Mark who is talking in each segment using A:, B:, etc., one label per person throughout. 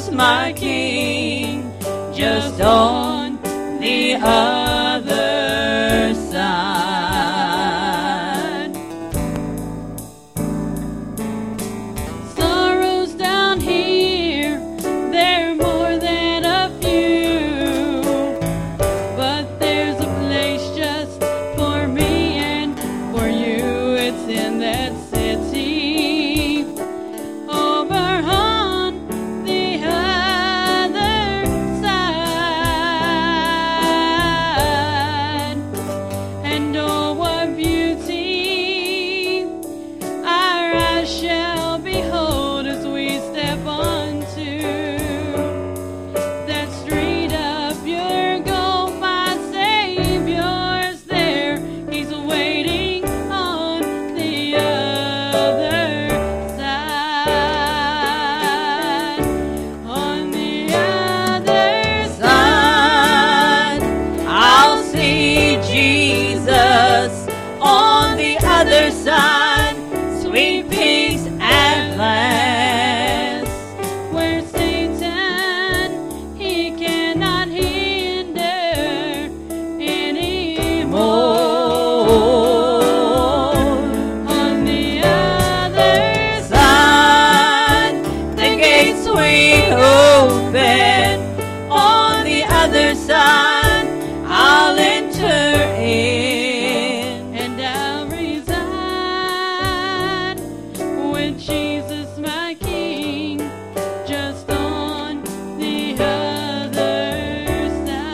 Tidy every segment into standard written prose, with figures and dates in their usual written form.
A: Jesus, my King, just on the other side. Sorrows down here, they're more than a few, but there's a place just for me and for you. It's in that city over on the other side. And oh, what beauty our eyes shall behold as we step onto that street of pure gold. My Savior's there, He's waiting on the other side. On the other side, I'll see Jesus. On the other side, sweet peace at last, where Satan, he cannot hinder anymore. On the other side, the gates swing open. On the other side, I'll enter in, and I'll reside with Jesus, my King, just on the other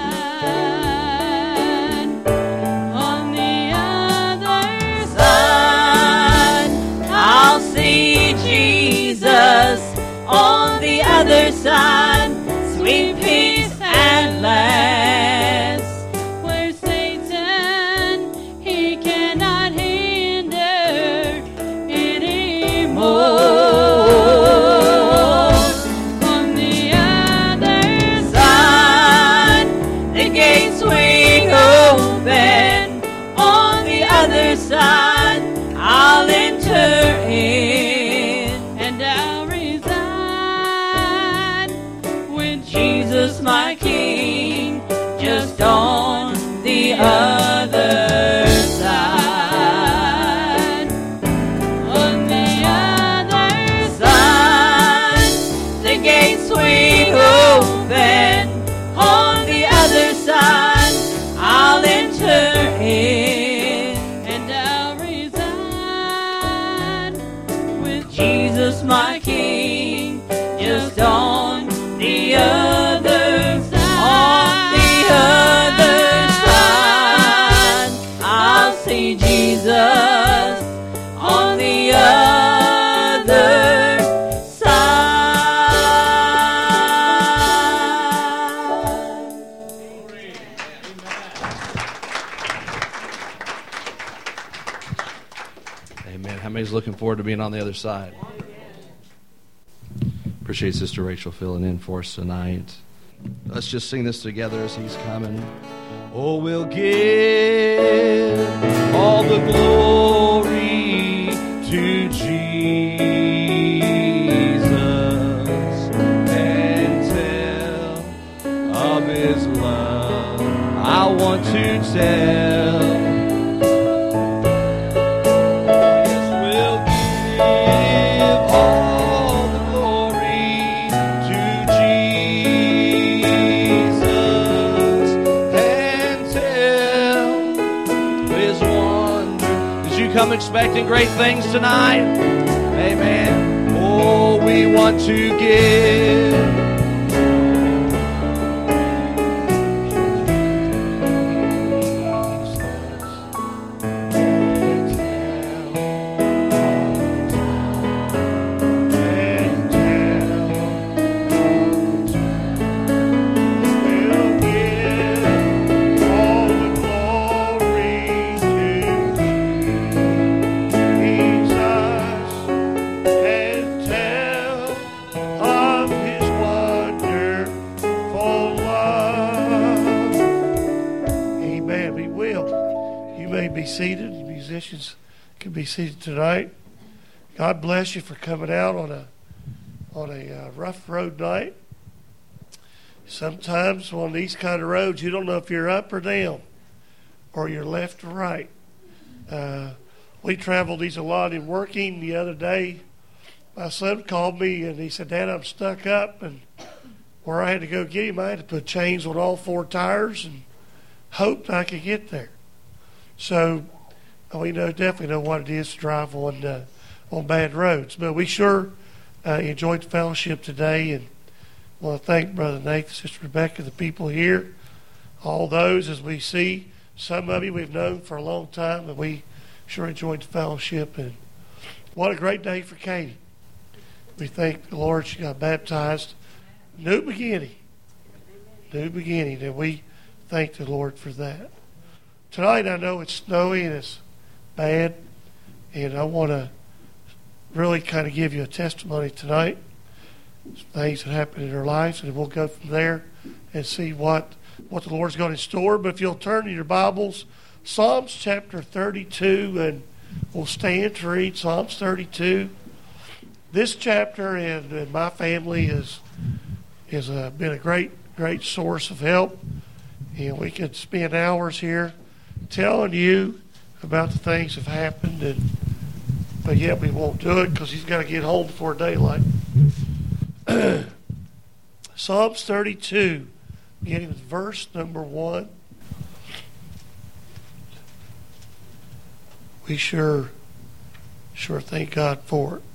A: side. On the other side, I'll see Jesus. On the other side, sweet peace at last, where Satan, he cannot hinder anymore. On the other side, the gates swing open. On the other side, I'll enter in, and I'll reside with Jesus, my King, just on the other side. On the other side, the gates swing open. On the other side, I'll enter in, and I'll reside with Jesus, my King, just on the other side. On the other side, I'll see Jesus. On the other side.
B: Amen. How many's looking forward to being on the other side? Appreciate Sister Rachel filling in for us tonight. Let's just sing this together as he's coming. Oh, we'll give all the glory to Jesus and tell of His love. I want to tell. Yes, we'll give all the glory to Jesus and tell His wonder. Did you come expecting great things tonight? Amen. Oh, we want to give.
C: be seated. The musicians can be seated tonight. God bless you for coming out on a rough road night. Sometimes on these kind of roads, you don't know if you're up or down, or you're left or right. We traveled these a lot in working. The other day, my son called me and he said, "Dad, I'm stuck up," and where I had to go get him, I had to put chains on all 4 tires and hoped I could get there. So we definitely know what it is to drive on bad roads. But we sure enjoyed the fellowship today, and I want to thank Brother Nathan, Sister Rebecca, the people here, all those as we see. Some of you we've known for a long time, and we sure enjoyed the fellowship. And what a great day for Katie. We thank the Lord she got baptized. New beginning. And we thank the Lord for that. Tonight I know it's snowy and it's bad, and I want to really kind of give you a testimony tonight. Some things that happened in our lives, and we'll go from there and see what the Lord's got in store. But if you'll turn in your Bibles, Psalms chapter 32, and we'll stand to read Psalms 32. This chapter in my family has been a great source of help, and we could spend hours here telling you about the things that have happened, but yet we won't do it because he's got to get home before daylight. Psalms 32, beginning with verse number 1. We sure thank God for it.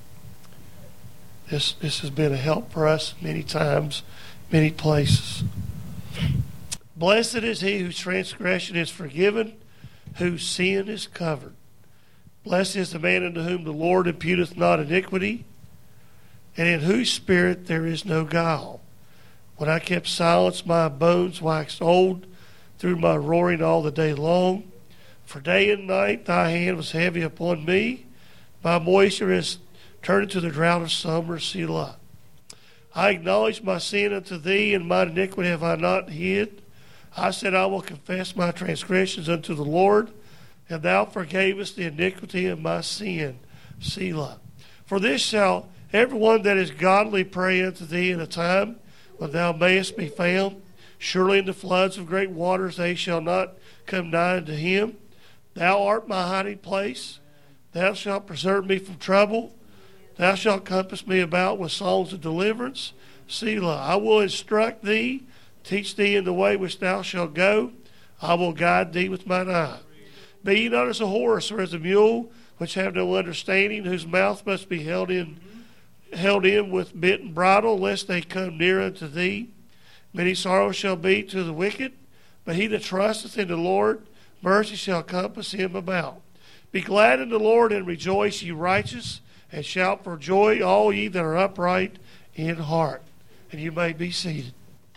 C: This has been a help for us many times, many places. Blessed is he whose transgression is forgiven, whose sin is covered. Blessed is the man unto whom the Lord imputeth not iniquity, and in whose spirit there is no guile. When I kept silence, my bones waxed old through my roaring all the day long. For day and night thy hand was heavy upon me. My moisture is turned into the drought of summer, Selah. I acknowledge my sin unto thee, and mine iniquity have I not hid. I said, I will confess my transgressions unto the Lord, and thou forgavest the iniquity of my sin, Selah. For this shall everyone that is godly pray unto thee in a time when thou mayest be found. Surely in the floods of great waters they shall not come nigh unto him. Thou art my hiding place. Thou shalt preserve me from trouble. Thou shalt compass me about with songs of deliverance. Selah. I will instruct thee, teach thee in the way which thou shalt go. I will guide thee with mine eye. Be ye not as a horse or as a mule, which have no understanding, whose mouth must be held in with bit and bridle, lest they come near unto thee. Many sorrows shall be to the wicked, but he that trusteth in the Lord, mercy shall compass him about. Be glad in the Lord and rejoice, ye righteous, and shout for joy, all ye that are upright in heart. And you may be seated.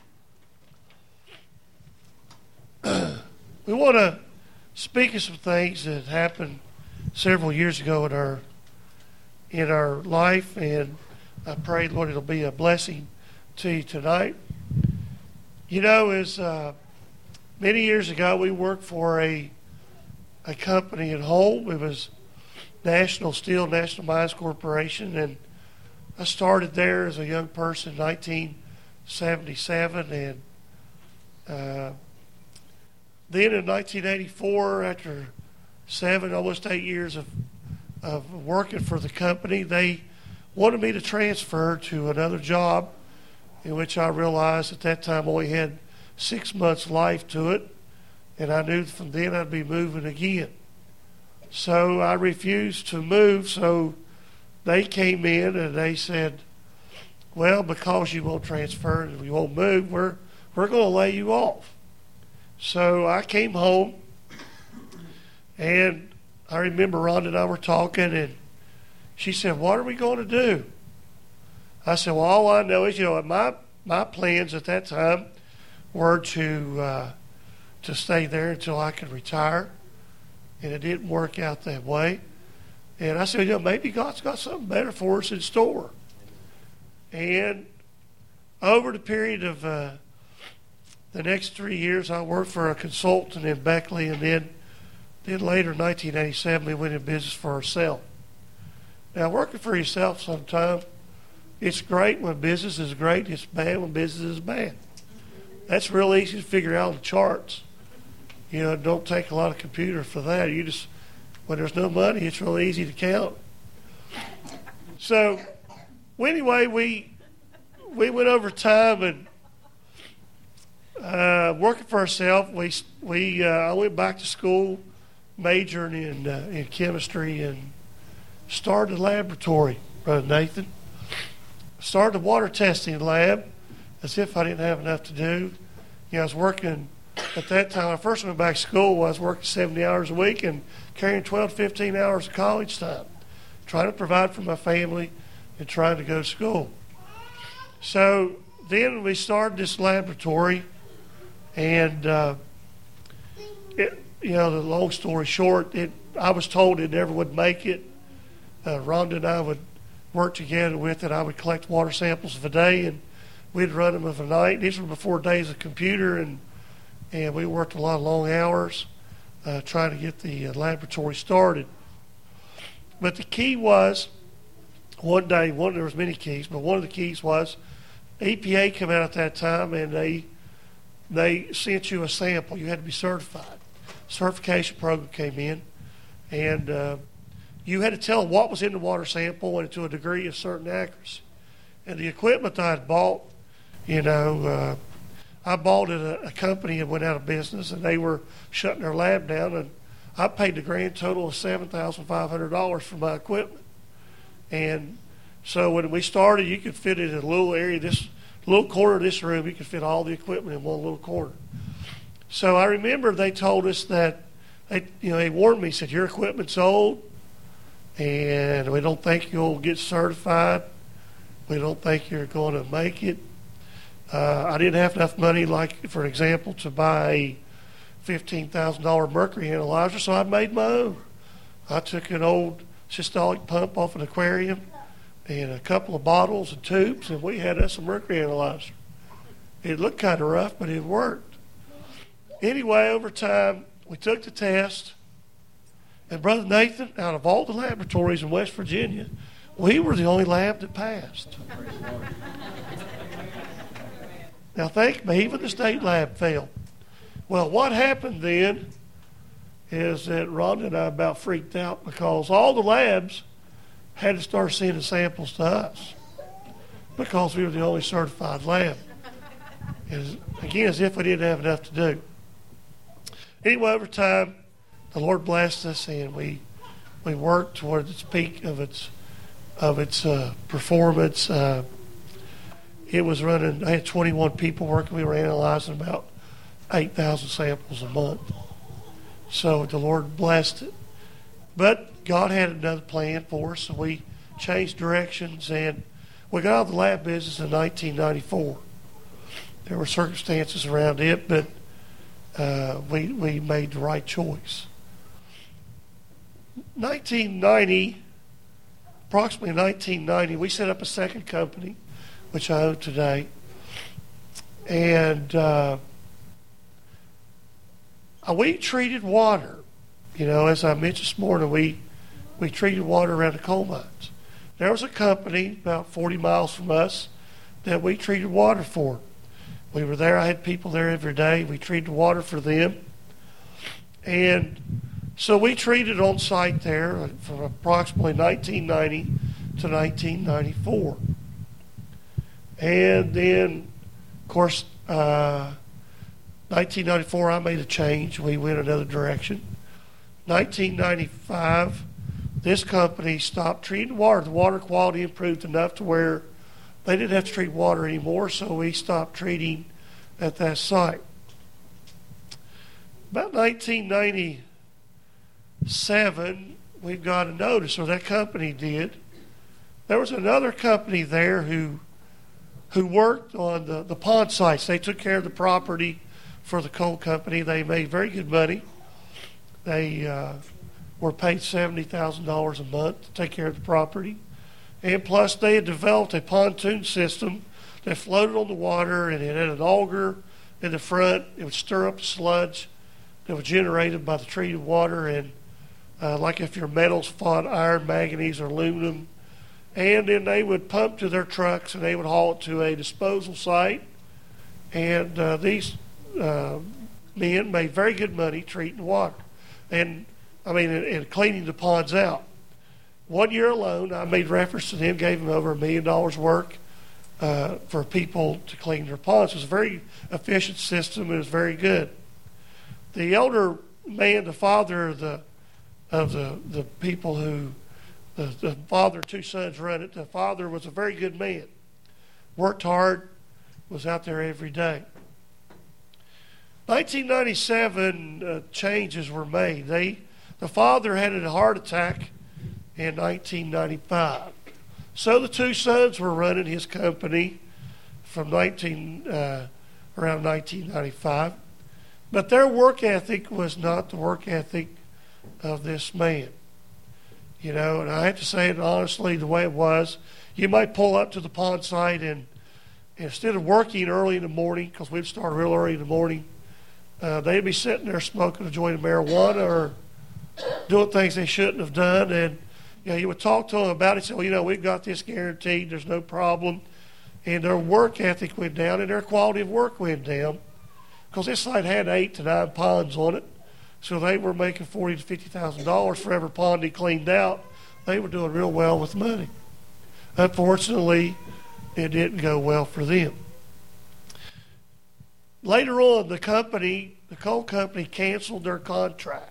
C: We want to speak of some things that happened several years ago in our life, and I pray, Lord, it'll be a blessing to you tonight. You know, as many years ago, we worked for a company at home. It was National Steel, National Mines Corporation, and I started there as a young person in 1977, and then in 1984, after almost 8 years of working for the company, they wanted me to transfer to another job, in which I realized at that time only had 6 months life to it, and I knew from then I'd be moving again. So I refused to move, so they came in and they said, well, because you won't transfer and you won't move, we're going to lay you off. So I came home, and I remember Rhonda and I were talking, and she said, what are we going to do? I said, well, all I know is, my plans at that time were to stay there until I could retire, and it didn't work out that way. And I said, maybe God's got something better for us in store. And over the period of the next 3 years, I worked for a consultant in Beckley, and then later in 1987, we went in business for ourselves. Now, working for yourself sometimes, it's great when business is great. It's bad when business is bad. That's real easy to figure out on the charts. You know, it don't take a lot of computer for that. You just, when there's no money, it's real easy to count. So, well, anyway, we went over time and working for ourselves. I went back to school, majoring in chemistry, and started a laboratory, Brother Nathan. Started a water testing lab, as if I didn't have enough to do. You know, I was working at that time. When I first went back to school, I was working 70 hours a week and carrying 12 to 15 hours of college time, trying to provide for my family and trying to go to school. So then we started this laboratory, and the long story short, I was told it never would make it. Rhonda and I would work together with it. I would collect water samples of a day, and we'd run them of a night. These were before days of computer, and we worked a lot of long hours trying to get the laboratory started. But the key was, one day, there was many keys, but one of the keys was EPA came out at that time, and they sent you a sample. You had to be certified. Certification program came in, and you had to tell them what was in the water sample and to a degree of certain accuracy. And the equipment that I had bought, I bought at a company that went out of business, and they were shutting their lab down, and I paid the grand total of $7,500 for my equipment. And so when we started, you could fit it in a little area, this little corner of this room, you could fit all the equipment in one little corner. So I remember they told us that, they warned me, said, your equipment's old, and we don't think you'll get certified. We don't think you're going to make it. I didn't have enough money, like, for example, to buy a $15,000 mercury analyzer, so I made my own. I took an old systolic pump off an aquarium and a couple of bottles and tubes, and we had us a mercury analyzer. It looked kind of rough, but it worked. Anyway, over time, we took the test, and Brother Nathan, out of all the laboratories in West Virginia, we were the only lab that passed. Now think, even the state lab failed. Well, what happened then is that Rhonda and I about freaked out because all the labs had to start sending samples to us because we were the only certified lab. Again, as if we didn't have enough to do. Anyway, over time, the Lord blessed us, and we worked toward its peak of its performance. It was running. I had 21 people working. We were analyzing about 8,000 samples a month. So the Lord blessed it. But God had another plan for us, so we changed directions, and we got out of the lab business in 1994. There were circumstances around it, but we made the right choice. 1990, approximately 1990, we set up a second company, which I own today. And we treated water. As I mentioned this morning, we treated water around the coal mines. There was a company about 40 miles from us that we treated water for. We were there. I had people there every day. We treated water for them. And so we treated on site there from approximately 1990 to 1994. And then, of course, 1994, I made a change. We went another direction. 1995, this company stopped treating water. The water quality improved enough to where they didn't have to treat water anymore, so we stopped treating at that site. About 1997, we got a notice, or that company did. There was another company there who worked on the pond sites. They took care of the property for the coal company. They made very good money. They were paid $70,000 a month to take care of the property. And plus, they had developed a pontoon system that floated on the water, and it had an auger in the front. It would stir up the sludge that was generated by the treated water, and like if your metals fought iron, manganese, or aluminum. And then they would pump to their trucks, and they would haul it to a disposal site. And these men made very good money treating water. And cleaning the ponds out. 1 year alone, I made reference to them, gave them over $1 million work for people to clean their ponds. It was a very efficient system. It was very good. The elder man, the father of the people who, the father, two sons run it, the father was a very good man. Worked hard, was out there every day. 1997, changes were made. The father had a heart attack in 1995. So the two sons were running his company from around 1995. But their work ethic was not the work ethic of this man. You know, and I have to say it honestly the way it was. You might pull up to the pond site and instead of working early in the morning, because we'd start real early in the morning, they'd be sitting there smoking a joint of marijuana or doing things they shouldn't have done. And you would talk to them about it and say, well, we've got this guaranteed. There's no problem. And their work ethic went down and their quality of work went down because this site had 8 to 9 ponds on it. So they were making $40,000 to $50,000 for every pond they cleaned out. They were doing real well with money. Unfortunately, it didn't go well for them. Later on, the coal company canceled their contract.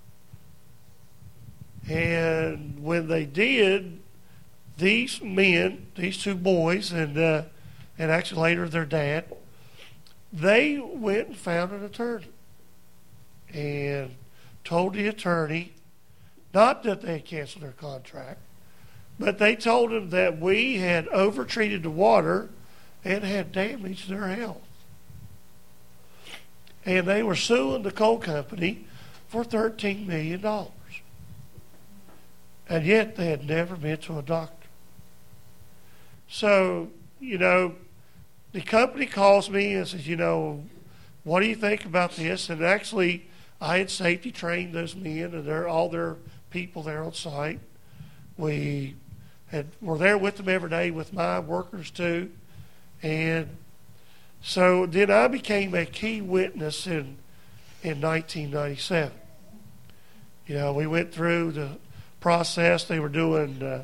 C: And when they did, these men, these two boys, and actually later their dad, they went and found an attorney and told the attorney, not that they had canceled their contract, but they told him that we had overtreated the water and had damaged their health. And they were suing the coal company for $13 million. And yet they had never been to a doctor. So, the company calls me and says, what do you think about this? And actually, I had safety trained those men and all their people there on site. We were there with them every day with my workers too. And so then I became a key witness in 1997. We went through the process. They were doing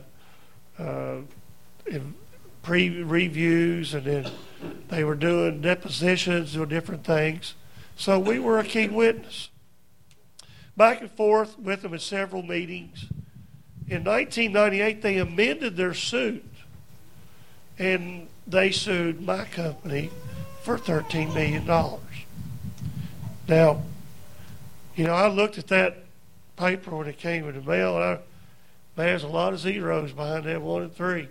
C: pre-reviews, and then they were doing depositions, doing different things. So we were a key witness. Back and forth with them in several meetings. In 1998, they amended their suit, and they sued my company for $13 million. Now, I looked at that paper when it came in the mail, and there's a lot of zeros behind that 1 and 3.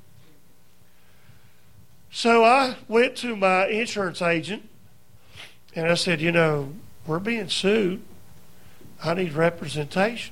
C: So I went to my insurance agent, and I said, we're being sued. I need representation.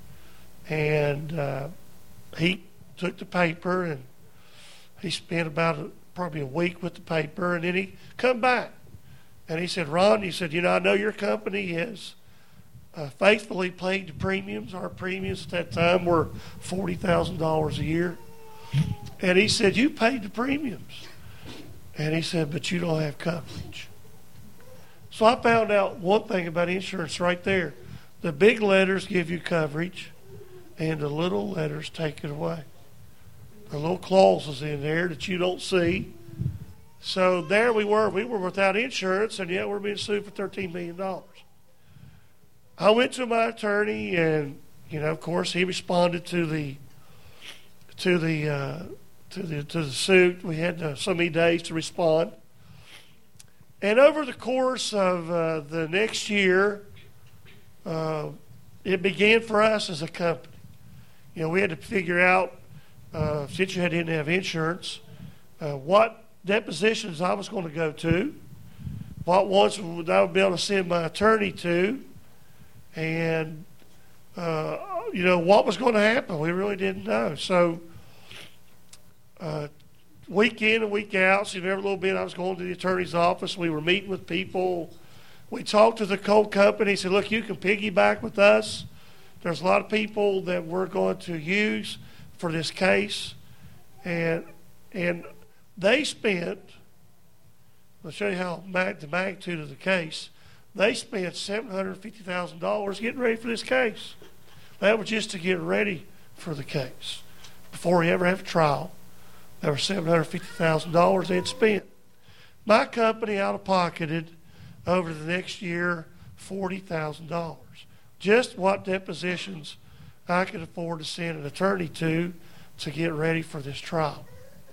C: And he took the paper, and he spent probably a week with the paper, and then he come back. And he said, Ron, I know your company has faithfully paid the premiums. Our premiums at that time were $40,000 a year. And he said, you paid the premiums. And he said, but you don't have coverage. So I found out one thing about insurance right there. The big letters give you coverage, and the little letters take it away. There are little clauses in there that you don't see. So there we were without insurance, and yet we're being sued for $13 million. I went to my attorney, and of course, he responded to the suit. We had so many days to respond, and over the course of the next year, it began for us as a company. We had to figure out, since you didn't have insurance, what depositions I was going to go to, what ones I would be able to send my attorney to, and what was going to happen. We really didn't know. So week in and week out, so every little bit I was going to the attorney's office. We were meeting with people. We talked to the coal company. Said, look, you can piggyback with us. There's a lot of people that we're going to use for this case. And they spent I'll show you how the magnitude of the case. They spent $750,000 getting ready for this case. That was just to get ready for the case. Before he ever had a trial, there was $750,000 they had spent. My company out-of-pocketed over the next year $40,000. Just what depositions I could afford to send an attorney to get ready for this trial.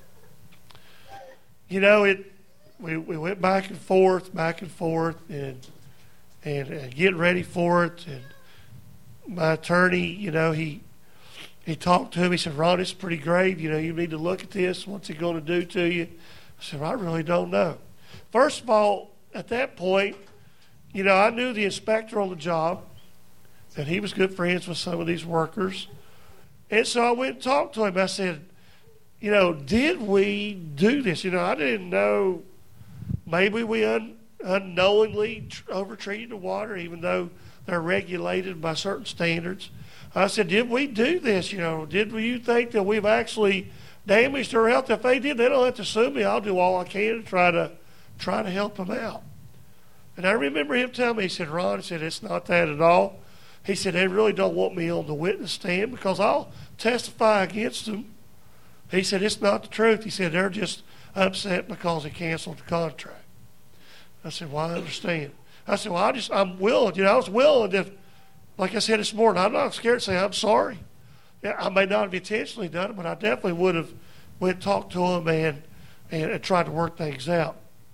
C: You know, we went back and forth, and getting ready for it. And my attorney, you know, he talked to him. He said, "Ron, it's pretty grave. You know, you need to look at this. What's it going to do to you?" I said, "I really don't know." First of all, at that point, you know, I knew the inspector on the job, and he was good friends with some of these workers. And so I went and talked to him. I said, you know, did we do this? You know, I didn't know. Maybe we unknowingly overtreated the water, even though they're regulated by certain standards. I said, did we do this? You know, did you think that we've actually damaged their health? If they did, they don't have to sue me. I'll do all I can to try to help them out. And I remember him telling me, he said, "Ron," he said, "it's not that at all." He said, "They really don't want me on the witness stand because I'll testify against them." He said, "It's not the truth." He said, "They're just upset because they canceled the contract." I said, "Well, I understand." I said, "Well, I'm willing." You know, I was willing to, like I said this morning, I'm not scared to say I'm sorry. Yeah, I may not have intentionally done it, but I definitely would have went and talked to him and tried to work things out.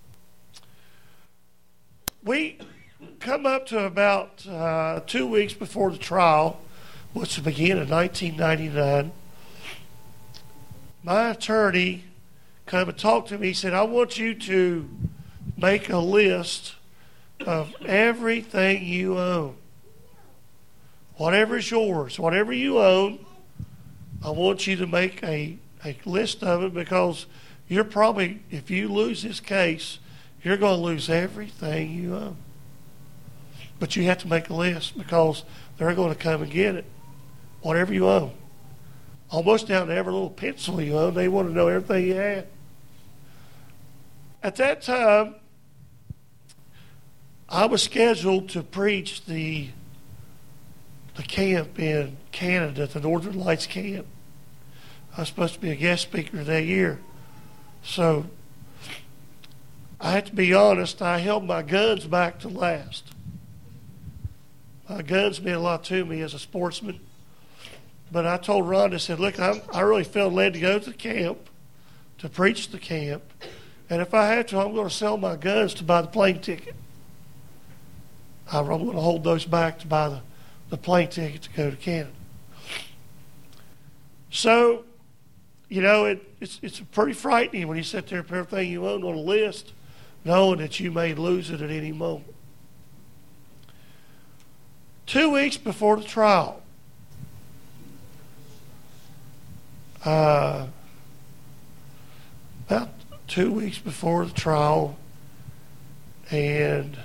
C: We come up to about 2 weeks before the trial, which began in 1999. My attorney come and talked to me. He said, "I want you to make a list of everything you own. Whatever is yours, whatever you own, I want you to make a list of it because you're probably, if you lose this case, you're going to lose everything you own. But you have to make a list because they're going to come and get it. Whatever you own. Almost down to every little pencil you own. They want to know everything you had." At that time, I was scheduled to preach the camp in Canada, the Northern Lights camp. I was supposed to be a guest speaker that year. So I have to be honest, I held my guns back to last. My guns meant a lot to me as a sportsman. But I told Ron, I said, "Look, I really felt led to go to the camp, to preach the camp. And if I have to, I'm going to sell my guns to buy the plane ticket. I'm going to hold those back to buy the plane ticket to go to Canada." So, you know, it's pretty frightening when you sit there and put everything you own on a list, knowing that you may lose it at any moment. 2 weeks before the trial, about 2 weeks before the trial, and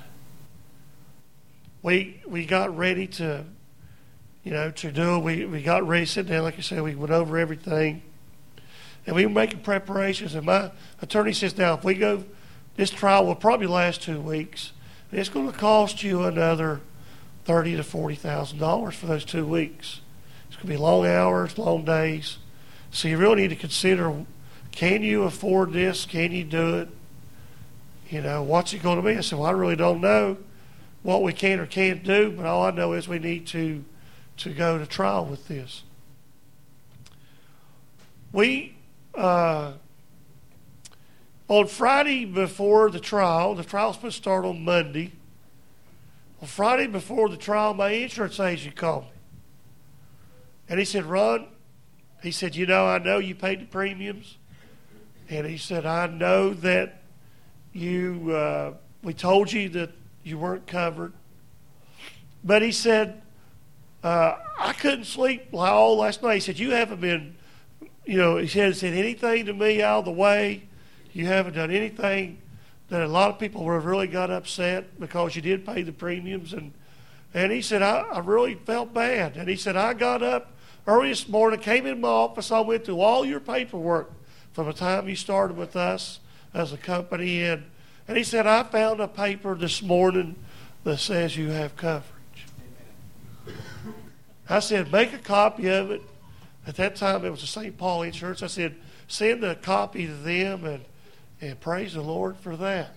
C: we got ready to, you know, to do it. We got ready to sit down, like I said, we went over everything, and we were making preparations. And my attorney says, "Now, if we go, this trial will probably last 2 weeks. And it's going to cost you another $30,000 to $40,000 for those 2 weeks. It's going to be long hours, long days. So you really need to consider, can you afford this? Can you do it? You know, what's it going to be?" I said, "Well, I really don't know what we can or can't do, but all I know is we need to go to trial with this." We, on Friday before the trial's supposed to start on Monday. On Friday before the trial, my insurance agent called me. And he said, "Ron," he said, "you know, I know you paid the premiums." And he said, "I know that we told you that you weren't covered." But he said, "I couldn't sleep all last night." He said, "You haven't been, you know," he said anything to me out of the way. You haven't done anything that a lot of people would have really got upset because you did pay the premiums." And he said, I really felt bad. And he said, "I got up early this morning, came in my office, I went through all your paperwork from the time you started with us as a company, and And he said, I found a paper this morning that says you have coverage. I said, make a copy of it. At that time, it was the St. Paul Insurance. I said, send a copy to them and praise the Lord for that.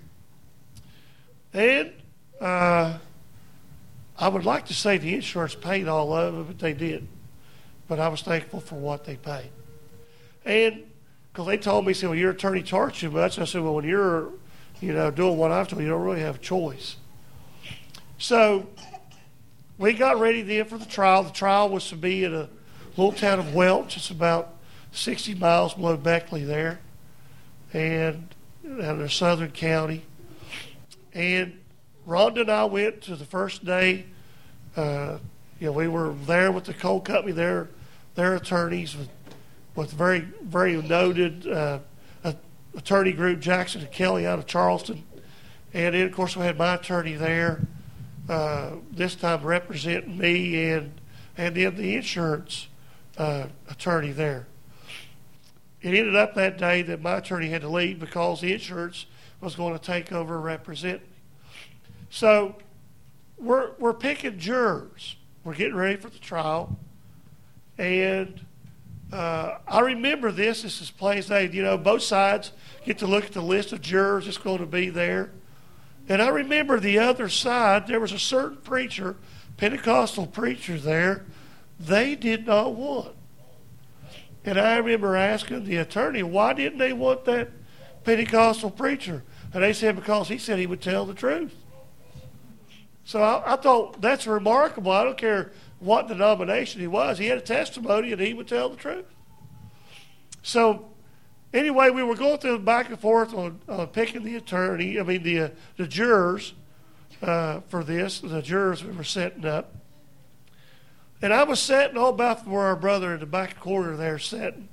C: And I would like to say the insurance paid all of it, but they didn't. But I was thankful for what they paid. And because they told me, said, well, your attorney charged you much. I said, well, when you're, doing what I've told you, you don't really have a choice. So we got ready then for the trial. The trial was to be in a little town of Welch. It's about 60 miles below Beckley there, and in a southern county. And Rhonda and I went to the first day. We were there with the coal company, their attorneys, with very, very noted attorney group, Jackson and Kelly out of Charleston. And then, of course, we had my attorney there, this time representing me, and then the insurance attorney there. It ended up that day that my attorney had to leave because the insurance was going to take over and represent me. So we're picking jurors. We're getting ready for the trial. And I remember this is plain as day. Both sides get to look at the list of jurors that's going to be there. And I remember the other side, there was a certain preacher, Pentecostal preacher there, they did not want. And I remember asking the attorney, why didn't they want that Pentecostal preacher? And they said, because he said he would tell the truth. So I thought, that's remarkable. I don't care what denomination he was. He had a testimony and he would tell the truth. So anyway, we were going through back and forth on picking the jurors for this, the jurors we were setting up. And I was sitting all about where our brother in the back corner there sitting.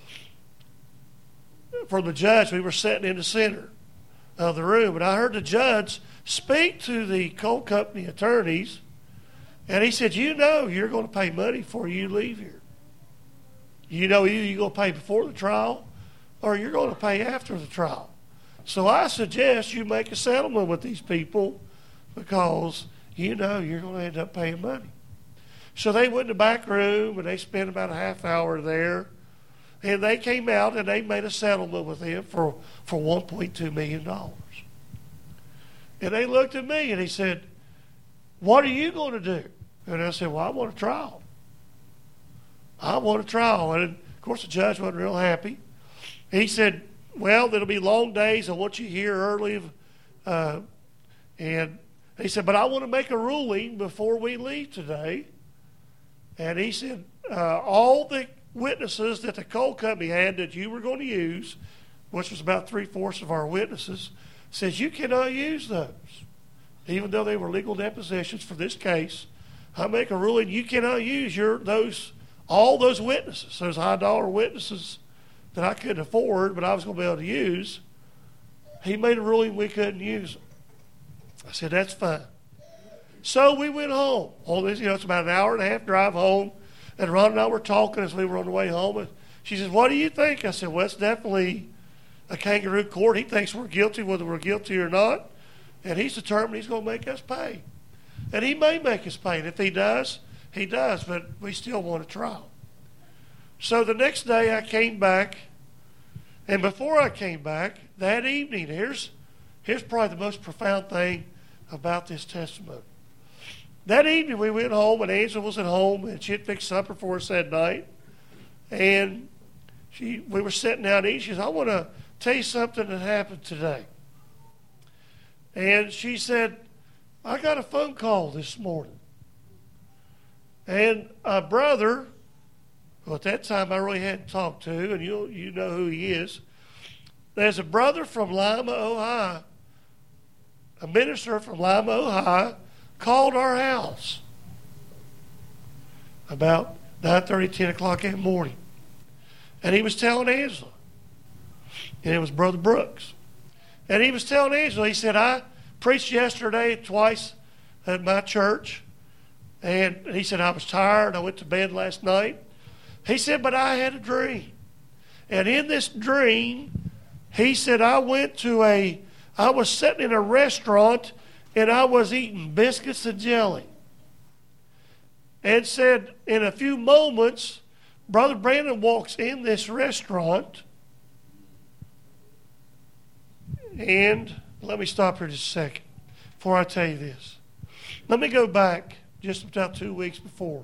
C: For the judge, we were sitting in the center of the room. And I heard the judge speak to the coal company attorneys. And he said, you're going to pay money before you leave here. You're going to pay before the trial or you're going to pay after the trial. So I suggest you make a settlement with these people because you're going to end up paying money. So they went in the back room and they spent about a half hour there. And they came out and they made a settlement with him for $1.2 million. And they looked at me and he said, what are you going to do? And I said, well, I want a trial. I want a trial. And of course the judge wasn't real happy. He said, well, there'll be long days. I want you here early. And he said, but I want to make a ruling before we leave today. And he said, all the witnesses that the coal company had that you were going to use, which was about 3/4 of our witnesses, says you cannot use those. Even though they were legal depositions for this case, I make a ruling you cannot use all those witnesses, those high-dollar witnesses that I couldn't afford, but I was going to be able to use. He made a ruling we couldn't use them. I said, that's fine. So we went home. It's about an hour and a half drive home. And Ron and I were talking as we were on the way home. And she says, what do you think? I said, well, it's definitely a kangaroo court. He thinks we're guilty whether we're guilty or not. And he's determined he's going to make us pay. And he may make us pay. And if he does, he does. But we still want a trial. So the next day I came back. And before I came back, that evening, here's probably the most profound thing about this testimony. That evening we went home and Angela was at home and she had fixed supper for us that night. And we were sitting down eating. She said, I want to tell you something that happened today. And she said, I got a phone call this morning. And a brother, who at that time I really hadn't talked to, and you know who he is. There's a brother from Lima, Ohio, a minister from Lima, Ohio, called our house about 9:30, 10 o'clock in the morning. And he was telling Angela. And it was Brother Brooks. And he was telling Angela, he said, I preached yesterday twice at my church. And he said, I was tired. I went to bed last night. He said, but I had a dream. And in this dream, he said, I went to a I was sitting in a restaurant and I was eating biscuits and jelly. And said, in a few moments, Brother Branham walks in this restaurant. And let me stop here just a second before I tell you this. Let me go back just about 2 weeks before.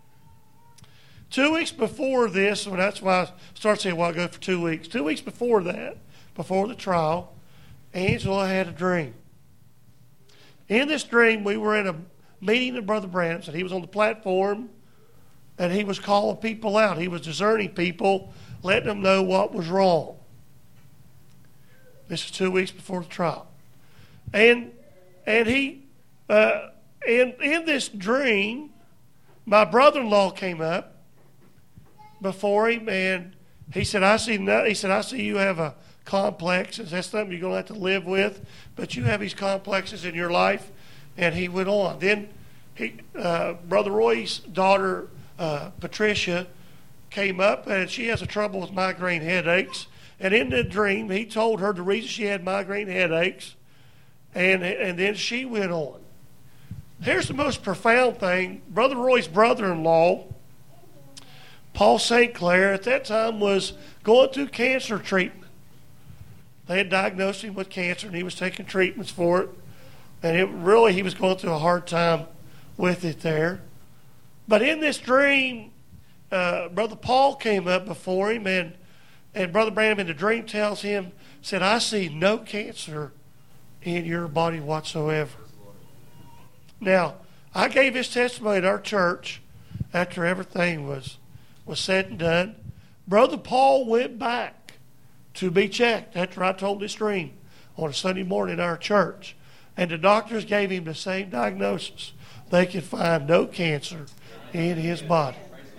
C: 2 weeks before this, and that's why I started saying, well, I'll go for 2 weeks. 2 weeks before that, before the trial, Angela had a dream. In this dream, we were in a meeting of Brother Branham's, and he was on the platform, and he was calling people out. He was discerning people, letting them know what was wrong. This is 2 weeks before the trial. And in this dream, my brother-in-law came up before him, and he said, I see you have a complex. That's something you're going to have to live with, but you have these complexes in your life. And he went on. Then Brother Roy's daughter, Patricia, came up, and she has a trouble with migraine headaches. And in the dream, he told her the reason she had migraine headaches, and then she went on. Here's the most profound thing. Brother Roy's brother-in-law, Paul St. Clair, at that time was going through cancer treatment. They had diagnosed him with cancer, and he was taking treatments for it. And he was going through a hard time with it there. But in this dream, Brother Paul came up before him, and Brother Branham in the dream tells him, said, I see no cancer in your body whatsoever. Now, I gave his testimony at our church after everything was said and done. Brother Paul went back to be checked after I told this dream on a Sunday morning in our church. And the doctors gave him the same diagnosis. They could find no cancer in his body.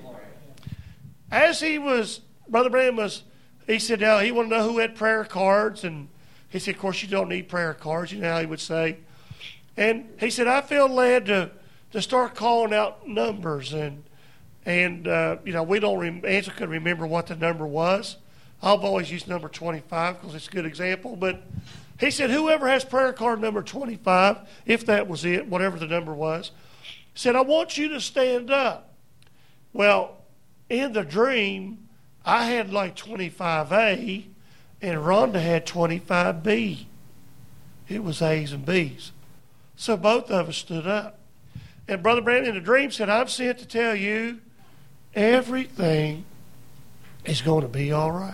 C: As Brother Branham he said, now he wanted to know who had prayer cards. And he said, of course, you don't need prayer cards. You know how he would say. And he said, I feel led to start calling out numbers. And Angela couldn't remember what the number was. I've always used number 25 because it's a good example. But he said, whoever has prayer card number 25, if that was it, whatever the number was, said, I want you to stand up. Well, in the dream, I had like 25A, and Rhonda had 25B. It was A's and B's. So both of us stood up. And Brother Branham in the dream said, I'm sent to tell you everything is going to be all right.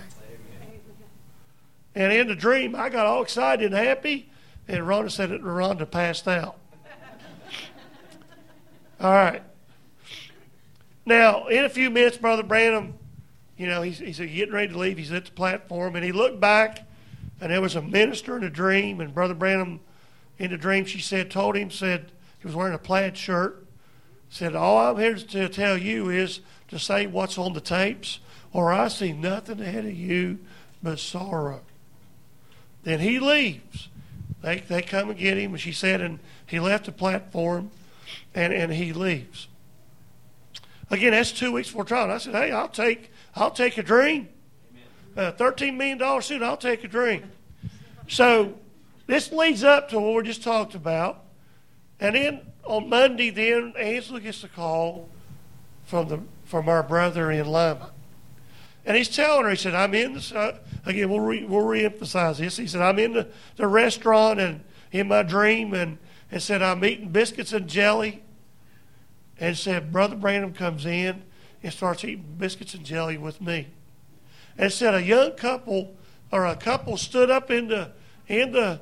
C: And in the dream, I got all excited and happy, and Rhonda said that Rhonda passed out. All right. Now, in a few minutes, Brother Branham, he's getting ready to leave. He's at the platform, and he looked back, and there was a minister in a dream, and Brother Branham, in the dream, told him, he was wearing a plaid shirt, said, all I'm here to tell you is to say what's on the tapes, or I see nothing ahead of you but sorrow. Then he leaves. They come and get him, and she said, and he left the platform, and he leaves. Again, that's 2 weeks before trial. And I said, hey, I'll take a dream. $13 million suit, I'll take a dream. So this leads up to what we just talked about. And then on Monday, then Angela gets a call from our brother in Lima. And he's telling her, he said, I'm in this, again, we'll reemphasize this. He said, I'm in the restaurant and in my dream, and said, I'm eating biscuits and jelly. And said, Brother Branham comes in and starts eating biscuits and jelly with me. And said, a couple stood up in the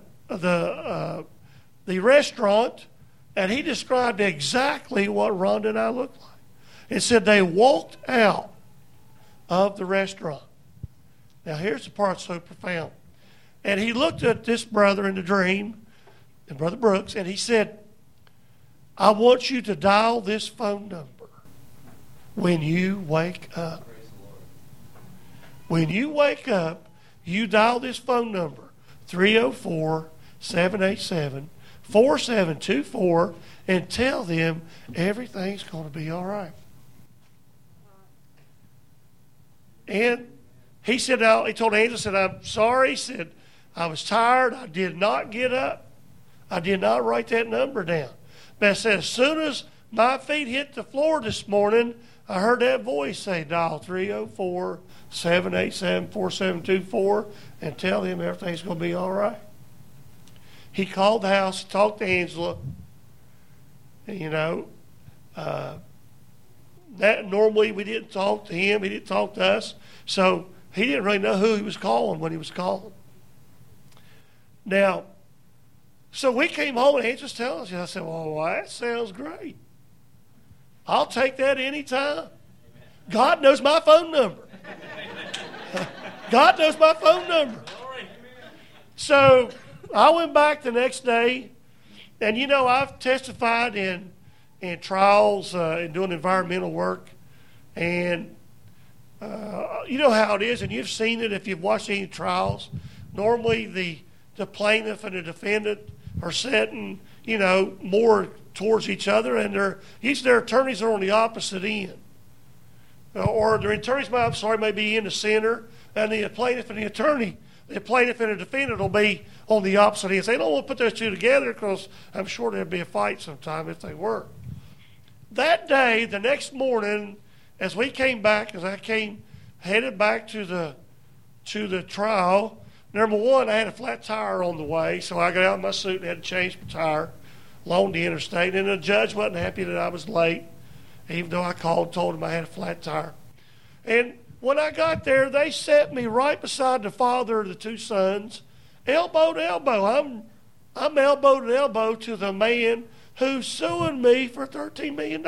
C: restaurant, and he described exactly what Rhonda and I looked like. And said they walked out of the restaurant. Now here's the part so profound. And he looked at this brother in the dream, and Brother Brooks, and he said, I want you to dial this phone number when you wake up. When you wake up, you dial this phone number, 304-787-4724, and tell them everything's going to be all right. And he said, he told Angela, I'm sorry. He said, I was tired. I did not get up. I did not write that number down. But I said, as soon as my feet hit the floor this morning, I heard that voice say, dial 304-787-4724 and tell him everything's going to be all right. He called the house, talked to Angela. And, that normally we didn't talk to him. He didn't talk to us. So he didn't really know who he was calling when he was calling. Now, so we came home and Angela's telling us. And I said, well, that sounds great. I'll take that anytime. God knows my phone number. God knows my phone number. So I went back the next day, and I've testified in trials and doing environmental work, and you know how it is, and you've seen it if you've watched any trials. Normally the plaintiff and the defendant are sitting, more towards each other, and their attorneys are on the opposite end. Or their attorneys may be in the center, and the plaintiff and the plaintiff and the defendant will be on the opposite ends. They don't want to put those two together because I'm sure there'd be a fight sometime if they were. That day, the next morning, as we came back, headed back to the trial, number one, I had a flat tire on the way, so I got out of my suit and had to change my tire along the interstate. And the judge wasn't happy that I was late, even though I called and told him I had a flat tire. And when I got there, they set me right beside the father of the two sons, elbow to elbow. I'm elbow to elbow to the man who's suing me for $13 million.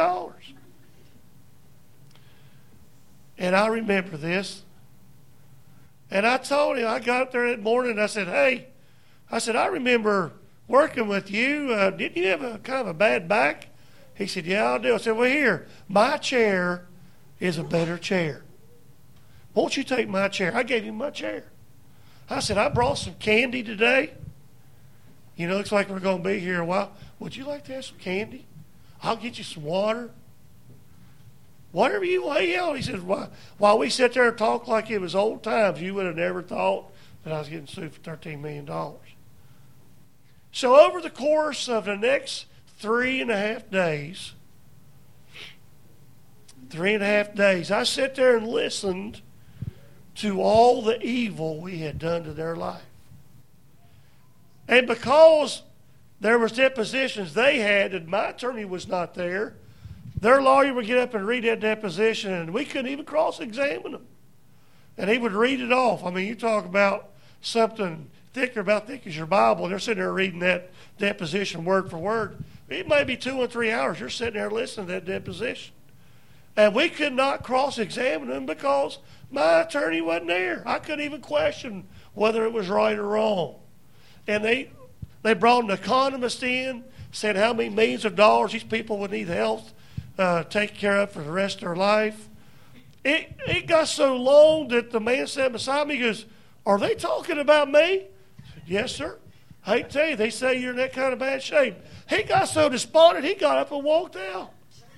C: And I remember this. And I told him, I got up there that morning and I said, hey, I remember working with you. Didn't you have a kind of a bad back? He said, yeah, I do. I said, well, here, my chair is a better chair. Won't you take my chair? I gave him my chair. I said, I brought some candy today. Looks like we're going to be here a while. Would you like to have some candy? I'll get you some water. Whatever you lay out. He said, while we sit there and talk like it was old times, you would have never thought that I was getting sued for $13 million. So over the course of the next 3.5 days, I sat there and listened to all the evil we had done to their life. And because there was depositions they had and my attorney was not there, their lawyer would get up and read that deposition, and we couldn't even cross-examine them. And he would read it off. I mean, you talk about something thick as your Bible, and they're sitting there reading that deposition word for word. It may be 2 or 3 hours. You're sitting there listening to that deposition. And we could not cross-examine them because my attorney wasn't there. I couldn't even question whether it was right or wrong. And they brought an economist in, said how many millions of dollars these people would need health taken care of for the rest of their life. It got so long that the man sat beside me, he goes, are they talking about me? I said, yes, sir. I hate to tell you, they say you're in that kind of bad shape. He got so despondent, he got up and walked out.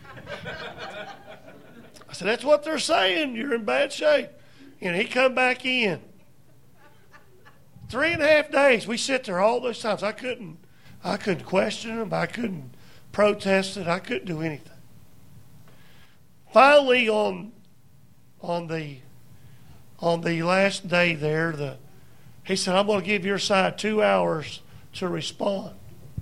C: I said, that's what they're saying. You're in bad shape. And he come back in. 3.5 days. We sit there all those times. I couldn't question him. I couldn't protest it. I couldn't do anything. Finally, on the last day there, he said, I'm going to give your side 2 hours to respond.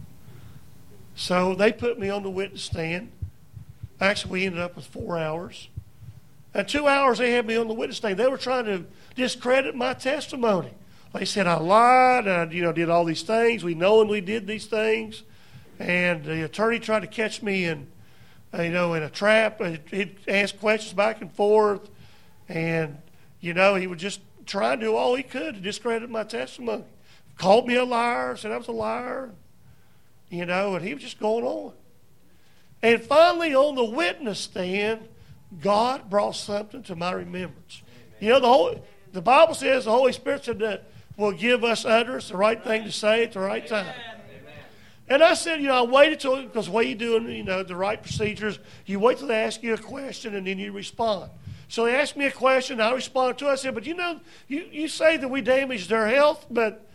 C: So they put me on the witness stand. Actually, we ended up with 4 hours. And 2 hours they had me on the witness stand. They were trying to discredit my testimony. They said I lied, and I did all these things. We knowingly did these things. And the attorney tried to catch me in a trap. He'd ask questions back and forth. And, he would just try and do all he could to discredit my testimony. Called me a liar, said I was a liar. And he was just going on. And finally, on the witness stand, God brought something to my remembrance. The Bible says the Holy Spirit said that will give us utterance, the right thing to say at the right time. And I said, I waited till, because the way you do the right procedures, you wait till they ask you a question and then you respond. So they asked me a question, I responded to it. I said, but you say that we damaged their health, but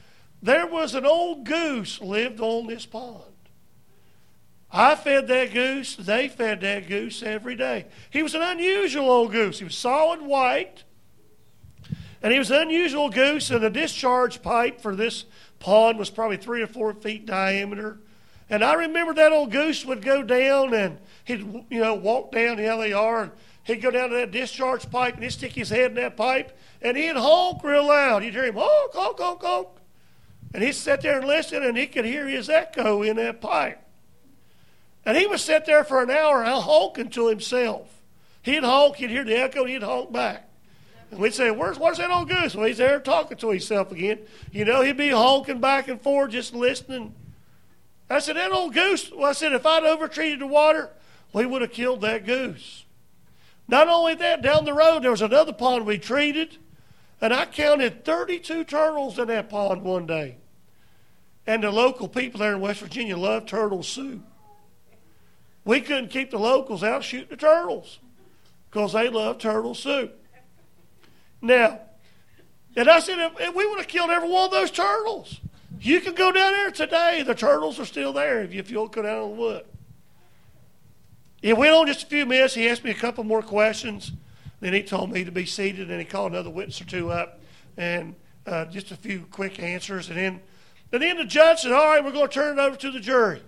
C: there was an old goose lived on this pond. I fed that goose. They fed that goose every day. He was an unusual old goose. He was solid white. And he was an unusual goose, and the discharge pipe for this pond was probably 3 or 4 feet diameter. And I remember that old goose would go down, and he'd, walk down, how they are, and he'd go down to that discharge pipe, and he'd stick his head in that pipe, and he'd honk real loud. You'd hear him honk, honk, honk, honk. And he'd sit there and listen, and he could hear his echo in that pipe. And he would sit there for an hour honking to himself. He'd honk, he'd hear the echo, and he'd honk back. And we'd say, where's that old goose? Well, he's there talking to himself again. He'd be honking back and forth, just listening. I said, that old goose, well, I said, if I'd overtreated the water, we would have killed that goose. Not only that, down the road, there was another pond we treated, and I counted 32 turtles in that pond one day. And the local people there in West Virginia love turtle soup. We couldn't keep the locals out shooting the turtles because they love turtle soup. Now, and I said, if we would have killed every one of those turtles. You can go down there today. The turtles are still there if you'll go down on the wood. It went on just a few minutes. He asked me a couple more questions. Then he told me to be seated, and he called another witness or two up, and just a few quick answers. And then the judge said, all right, we're going to turn it over to the jury.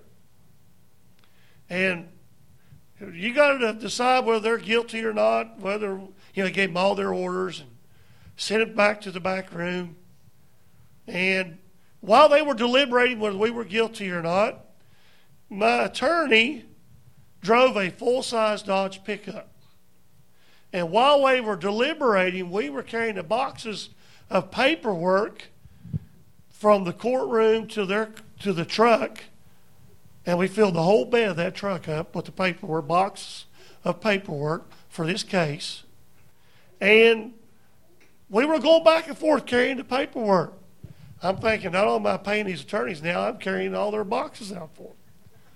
C: And you got to decide whether they're guilty or not, whether, he gave them all their orders and sent it back to the back room. And while they were deliberating whether we were guilty or not, my attorney drove a full-size Dodge pickup. And while we were deliberating, we were carrying the boxes of paperwork from the courtroom to the truck, and we filled the whole bed of that truck up with the paperwork, boxes of paperwork for this case. And we were going back and forth carrying the paperwork. I'm thinking, not only am I paying these attorneys now, I'm carrying all their boxes out for them.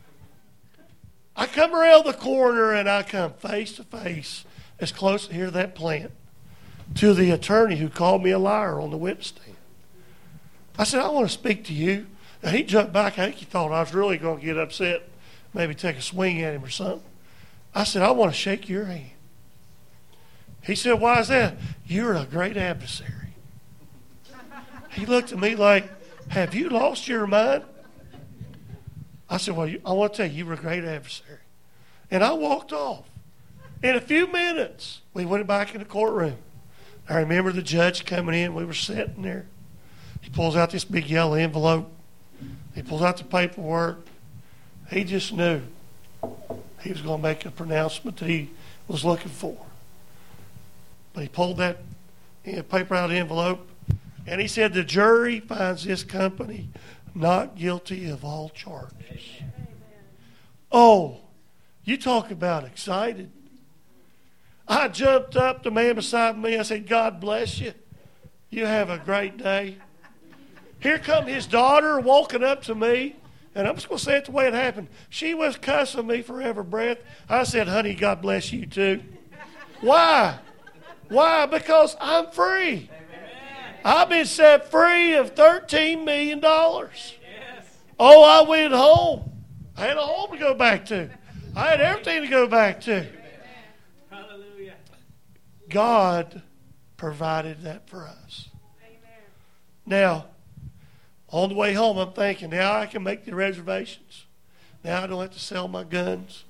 C: I come around the corner, and I come face to face, as close to here to that plant, to the attorney who called me a liar on the witness stand. I said, I want to speak to you. And he jumped back. I think he thought I was really going to get upset, maybe take a swing at him or something. I said, I want to shake your hand. He said, why is that? You're a great adversary. He looked at me like, have you lost your mind? I said, well, I want to tell you, you were a great adversary. And I walked off. In a few minutes, we went back in the courtroom. I remember the judge coming in. We were sitting there. He pulls out this big yellow envelope. He pulls out the paperwork. He just knew he was going to make a pronouncement that he was looking for. But he pulled that paper out of the envelope, and he said, the jury finds this company not guilty of all charges. Amen. Oh, you talk about excited. I jumped up, the man beside me, I said, God bless you. You have a great day. Here come his daughter walking up to me, and I'm just going to say it the way it happened. She was cussing me for every breath. I said, honey, God bless you too. Why? Why? Because I'm free. I've been set free of $13 million. Oh, I went home. I had a home to go back to. I had everything to go back to.
A: Hallelujah.
C: God provided that for us. Now, on the way home, I'm thinking, now I can make the reservations. Now I don't have to sell my guns.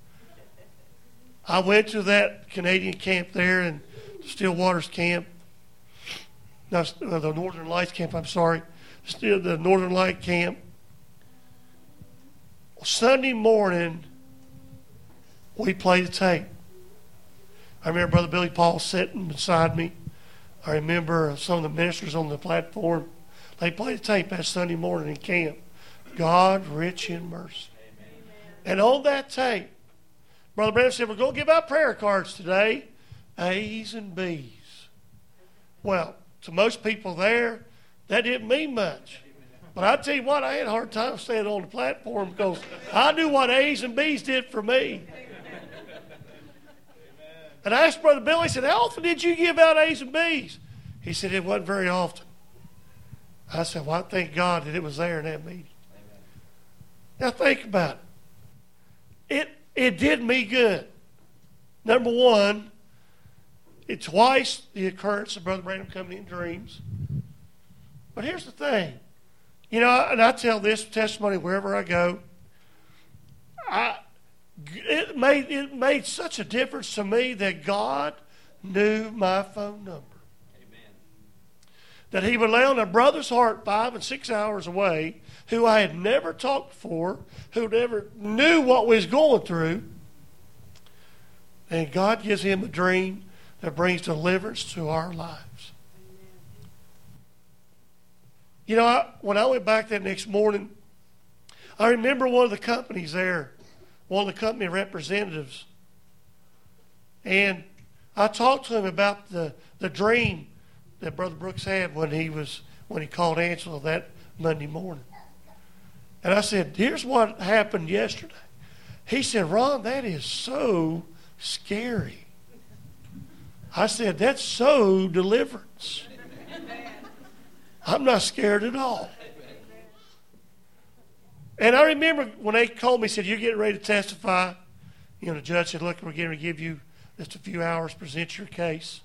C: I went to that Canadian camp there in Stillwater's camp. No, the Northern Lights camp, I'm sorry. Still the Northern Light camp. Sunday morning, we played the tape. I remember Brother Billy Paul sitting beside me. I remember some of the ministers on the platform. They played the tape that Sunday morning in camp. God rich in mercy. Amen. And on that tape, Brother Branham said, we're going to give out prayer cards today. A's and B's. Well, to most people there, that didn't mean much. But I tell you what, I had a hard time staying on the platform because I knew what A's and B's did for me. And I asked Brother Billy, I said, how often did you give out A's and B's? He said, it wasn't very often. I said, well, I thank God that it was there in that meeting. Now think about it. It did me good. Number one, it's twice the occurrence of Brother Branham coming in dreams. But here's the thing. You know, and I tell this testimony wherever I go. It made such a difference to me that God knew my phone number. That he would lay on a brother's heart 5 and 6 hours away, who I had never talked before, who never knew what we was going through. And God gives him a dream that brings deliverance to our lives. You know, when I went back that next morning, I remember one of the companies there, one of the company representatives. And I talked to him about the dream that Brother Brooks had when he called Angela that Monday morning. And I said, here's what happened yesterday. He said, Ron, that is so scary. I said, that's so deliverance. I'm not scared at all. And I remember when they called me, said, you're getting ready to testify. You know, the judge said, look, we're going to give you just a few hours to present your case.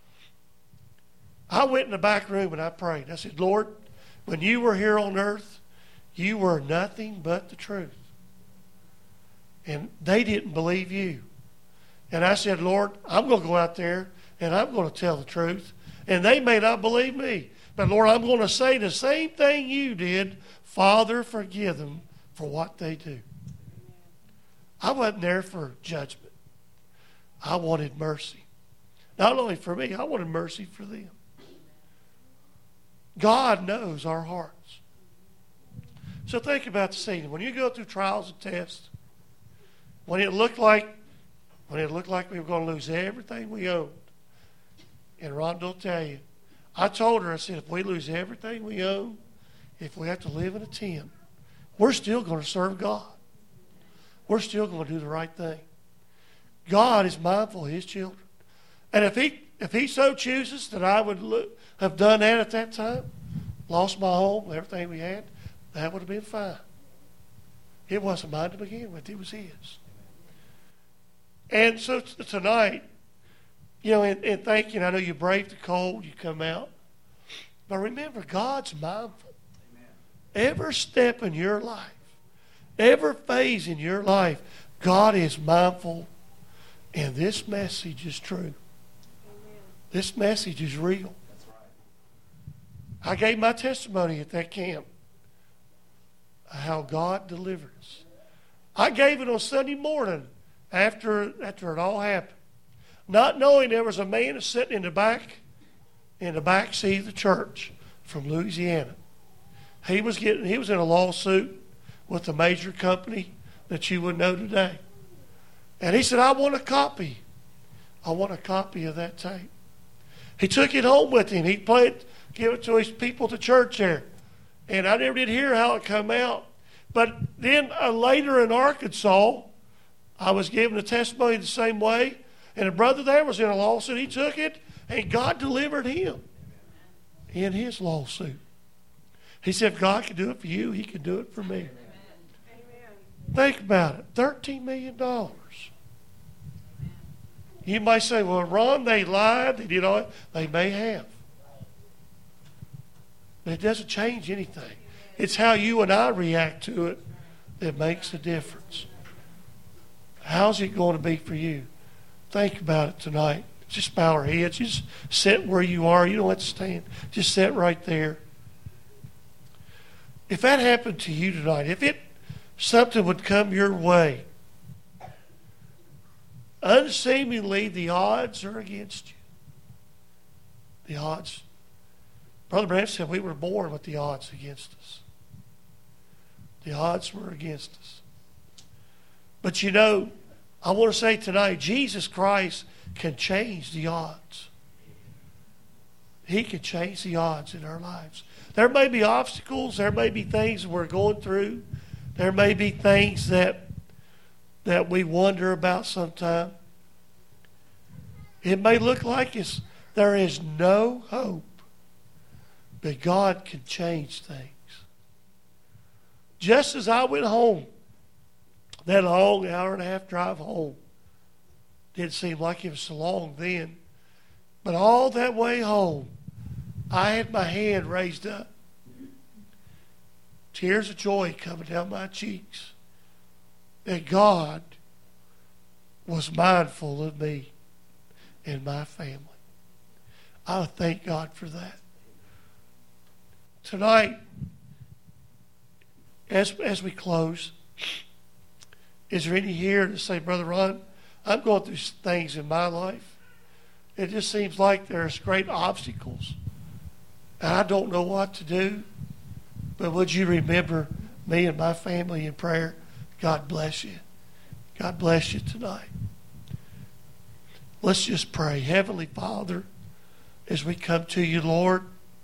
C: I went in the back room and I prayed. I said, Lord, when you were here on earth, you were nothing but the truth. And they didn't believe you. And I said, Lord, I'm going to go out there and I'm going to tell the truth. And they may not believe me. But Lord, I'm going to say the same thing you did. Father, forgive them for what they do. I wasn't there for judgment. I wanted mercy. Not only for me, I wanted mercy for them. God knows our hearts. So think about this evening. When you go through trials and tests, when it looked like we were going to lose everything we owned, and Rhonda will tell you, I told her, I said, if we lose everything we own, if we have to live in a tent, we're still going to serve God. We're still going to do the right thing. God is mindful of his children. And if he so chooses that I would have done that at that time, lost my home, everything we had, that would have been fine. It wasn't mine to begin with. It was his. And so tonight, you know, and thank you. And I know you braved the cold. You come out. But remember, God's mindful. Every step in your life, every phase in your life, God is mindful. And this message is true. Amen. This message is real. That's right. I gave my testimony at that camp. How God delivered us. I gave it on Sunday morning after it all happened. Not knowing there was a man sitting in the back seat of the church from Louisiana. He was in a lawsuit with a major company that you would know today. And he said, I want a copy. I want a copy of that tape. He took it home with him. He give it to his people at the church there. And I never did hear how it come out. But then later in Arkansas, I was given a testimony the same way. And a brother there was in a lawsuit. He took it, and God delivered him in his lawsuit. He said, if God can do it for you, he can do it for me. Amen. Think about it. $13 million. You might say, well, Ron, they lied. They did all that. They may have. But it doesn't change anything. It's how you and I react to it that makes a difference. How's it going to be for you? Think about it tonight. Just bow our heads. Just sit where you are. You don't have to stand. Just sit right there. If that happened to you tonight, something would come your way, unseemingly, the odds are against you. The odds. Brother Branham said we were born with the odds against us. The odds were against us. But you know, I want to say tonight, Jesus Christ can change the odds. He can change the odds in our lives. There may be obstacles. There may be things we're going through. There may be things that we wonder about sometime. It may look like there is no hope. But God can change things. Just as I went home, that long hour and a half drive home, didn't seem like it was so long then. But all that way home, I had my hand raised up. Tears of joy coming down my cheeks. That God was mindful of me and my family. I thank God for that. Tonight, as we close, is there any here to say, Brother Ron, I'm going through things in my life. It just seems like there's great obstacles. And I don't know what to do. But would you remember me and my family in prayer? God bless you. God bless you tonight. Let's just pray. Heavenly Father, as we come to you, Lord,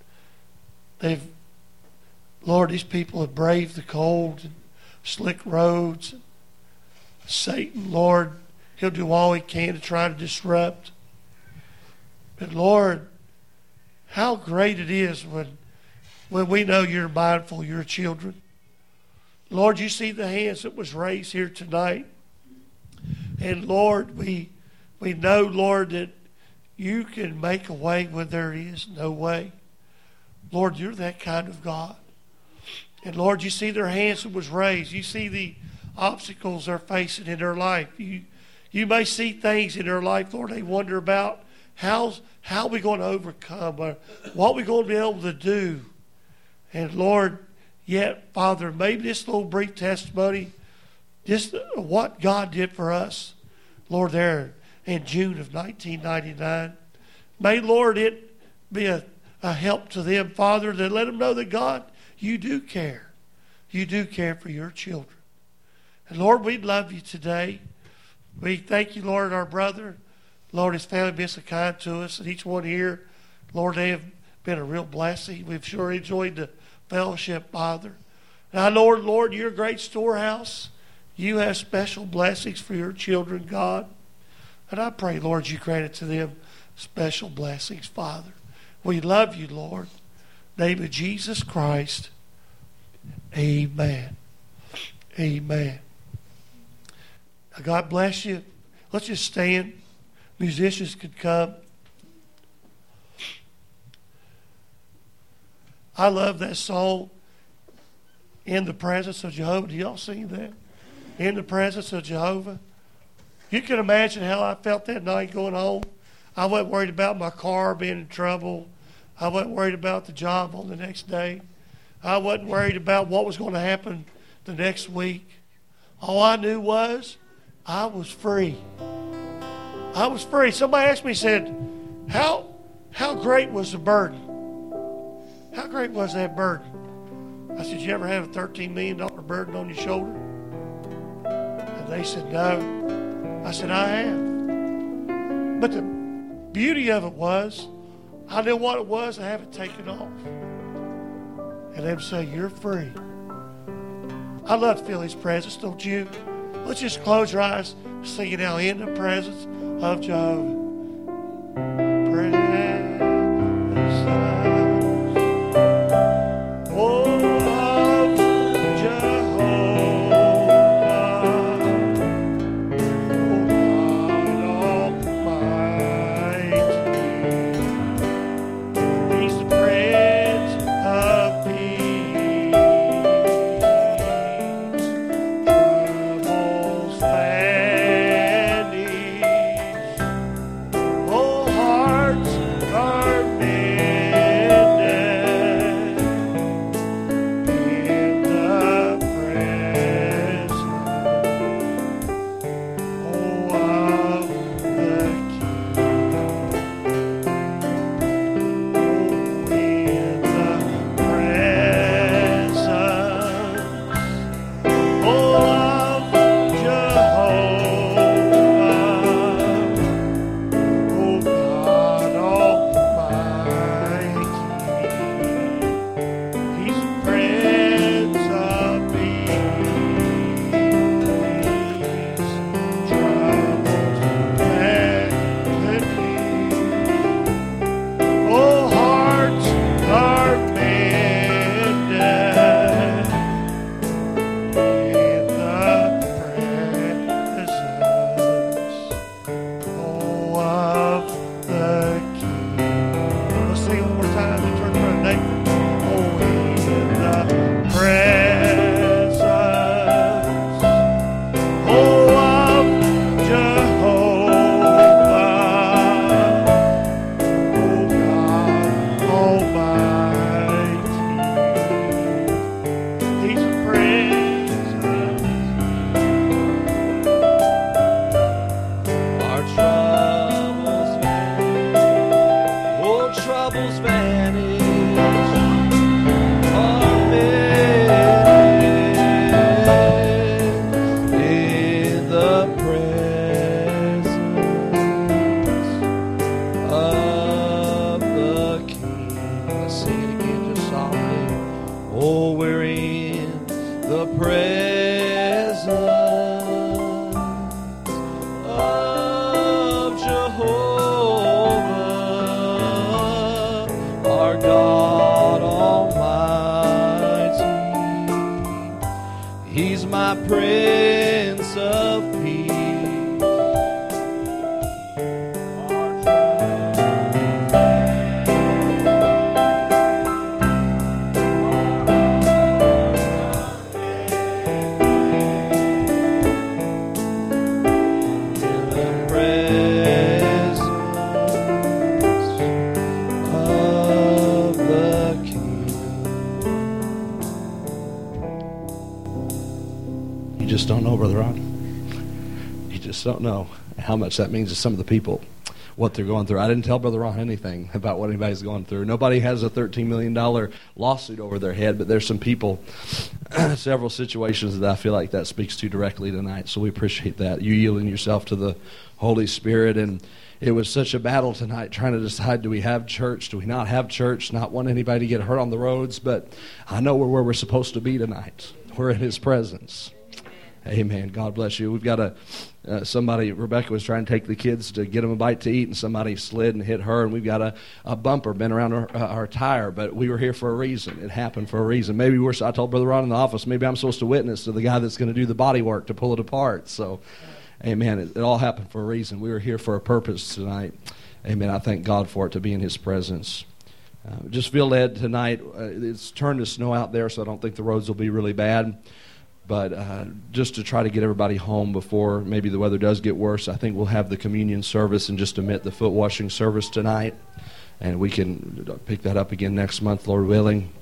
C: Lord, these people have braved the cold and slick roads. Satan, Lord, he'll do all he can to try to disrupt. But Lord, how great it is when we know you're mindful of your children. Lord, you see the hands that was raised here tonight. And Lord, we know, Lord, that you can make a way when there is no way. Lord, you're that kind of God. And Lord, you see their hands that was raised. You see the obstacles they're facing in their life. You may see things in their life, Lord, they wonder about how are we going to overcome, or what are we going to be able to do. And Lord, yet, Father, maybe this little brief testimony, just what God did for us, Lord, there in June of 1999. May, Lord, it be a help to them, Father, to let them know that, God, you do care. You do care for your children. And Lord, we love you today. We thank you, Lord, our brother. Lord, his family been so kind to us. And each one here, Lord, they have been a real blessing. We've sure enjoyed the fellowship, Father. And I know, Lord, you're a great storehouse. You have special blessings for your children, God. And I pray, Lord, you grant it to them special blessings, Father. We love you, Lord. In the name of Jesus Christ. Amen. Amen. Now, God bless you. Let's just stand. Musicians could come. I love that song, In the Presence of Jehovah. Do y'all sing that? In the Presence of Jehovah. You can imagine how I felt that night going home. I wasn't worried about my car being in trouble. I wasn't worried about the job on the next day. I wasn't worried about what was going to happen the next week. All I knew was I was free. I was free. Somebody asked me, said, how great was the burden? How great was that burden? I said, you ever have a $13 million burden on your shoulder? And they said, no. I said, I have. But the beauty of it was, I knew what it was to have it taken off. And they would say, you're free. I love to feel his presence, don't you? Let's just close your eyes, sing it now, in the presence of Jehovah.
B: Oh, we're in the presence of Jehovah, our God Almighty. He's my Prince of Peace. Don't know, Brother Ron. You just don't know how much that means to some of the people, what they're going through. I didn't tell Brother Ron anything about what anybody's going through. Nobody has a $13 million lawsuit over their head, but there's some people, several situations that I feel like that speaks to directly tonight, so we appreciate that. You yielding yourself to the Holy Spirit, and it was such a battle tonight trying to decide, do we have church, do we not have church, not want anybody to get hurt on the roads, but I know we're where we're supposed to be tonight. We're in His presence. Amen. God bless you. We've got somebody, Rebecca was trying to take the kids to get them a bite to eat, and somebody slid and hit her, and we've got a bumper bent around our tire, but we were here for a reason. It happened for a reason. Maybe I told Brother Ron in the office, maybe I'm supposed to witness to the guy that's going to do the body work to pull it apart. So, amen. It all happened for a reason. We were here for a purpose tonight. Amen. I thank God for it, to be in His presence. Just feel led tonight. It's turned to snow out there, so I don't think the roads will be really bad. But just to try to get everybody home before maybe the weather does get worse, I think we'll have the communion service and just omit the foot washing service tonight. And we can pick that up again next month, Lord willing.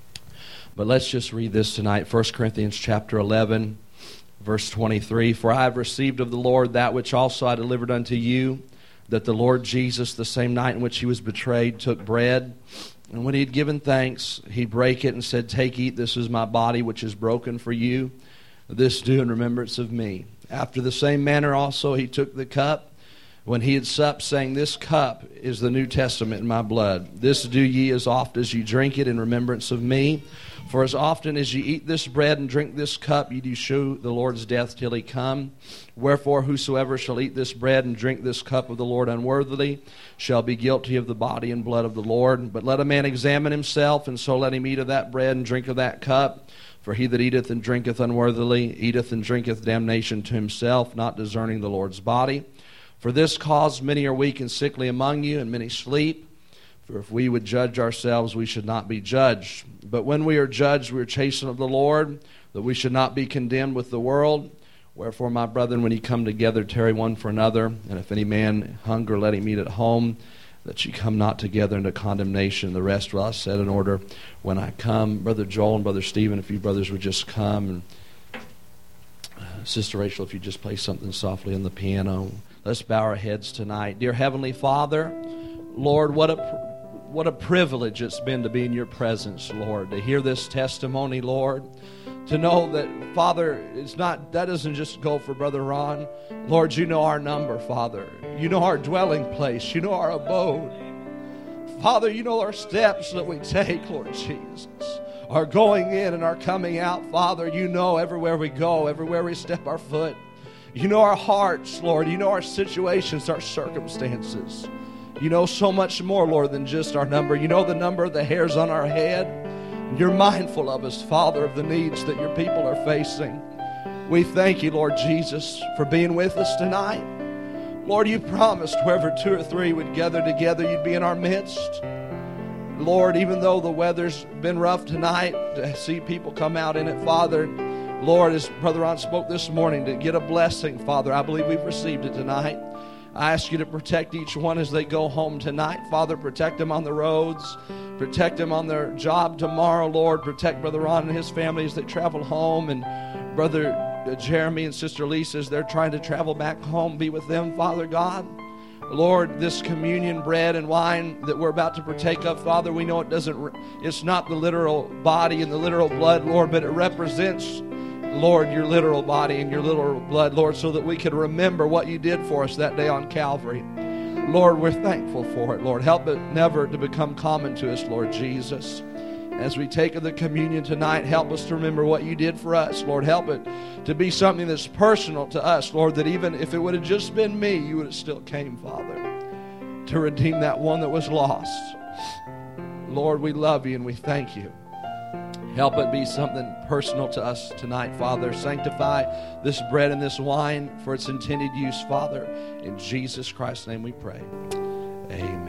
B: But let's just read this tonight, 1 Corinthians chapter 11, verse 23. For I have received of the Lord that which also I delivered unto you, that the Lord Jesus, the same night in which He was betrayed, took bread. And when He had given thanks, He brake it and said, Take, eat, this is my body, which is broken for you. This do in remembrance of me. After the same manner also He took the cup, when He had supped, saying, This cup is the New Testament in my blood. This do ye as oft as ye drink it in remembrance of me. For as often as ye eat this bread and drink this cup, ye do shew the Lord's death till He come. Wherefore whosoever shall eat this bread and drink this cup of the Lord unworthily shall be guilty of the body and blood of the Lord. But let a man examine himself, and so let him eat of that bread and drink of that cup. For he that eateth and drinketh unworthily eateth and drinketh damnation to himself, not discerning the Lord's body. For this cause many are weak and sickly among you, and many sleep. For if we would judge ourselves, we should not be judged. But when we are judged, we are chastened of the Lord, that we should not be condemned with the world. Wherefore, my brethren, when ye come together, tarry one for another. And if any man hunger, let him eat at home, that ye come not together into condemnation. The rest will I set in order when I come. Brother Joel and Brother Stephen, if you brothers would just come. And Sister Rachel, if you just play something softly on the piano. Let's bow our heads tonight. Dear Heavenly Father, Lord, what a privilege it's been to be in your presence, Lord, to hear this testimony, Lord, to know that, Father, that doesn't just go for Brother Ron. Lord, you know our number, Father. You know our dwelling place. You know our abode. Father, you know our steps that we take, Lord Jesus. Our going in and our coming out, Father. You know everywhere we go, everywhere we step our foot. You know our hearts, Lord. You know our situations, our circumstances. You know so much more, Lord, than just our number. You know the number of the hairs on our head. You're mindful of us, Father, of the needs that your people are facing. We thank you, Lord Jesus, for being with us tonight. Lord, you promised wherever 2 or 3 would gather together, you'd be in our midst. Lord, even though the weather's been rough tonight, to see people come out in it, Father, Lord, as Brother Ron spoke this morning, to get a blessing, Father, I believe we've received it tonight. I ask you to protect each one as they go home tonight. Father, protect them on the roads. Protect them on their job tomorrow, Lord. Protect Brother Ron and his family as they travel home. And Brother Jeremy and Sister Lisa as they're trying to travel back home. Be with them, Father God. Lord, this communion bread and wine that we're about to partake of, Father, we know it's not the literal body and the literal blood, Lord, but it represents, Lord, your literal body and your literal blood, Lord, so that we can remember what you did for us that day on Calvary. Lord, we're thankful for it, Lord. Help it never to become common to us, Lord Jesus. As we take of the communion tonight, help us to remember what you did for us. Lord, help it to be something that's personal to us, Lord, that even if it would have just been me, you would have still came, Father, to redeem that one that was lost. Lord, we love you and we thank you. Help it be something personal to us tonight, Father. Sanctify this bread and this wine for its intended use, Father. In Jesus Christ's name we pray. Amen.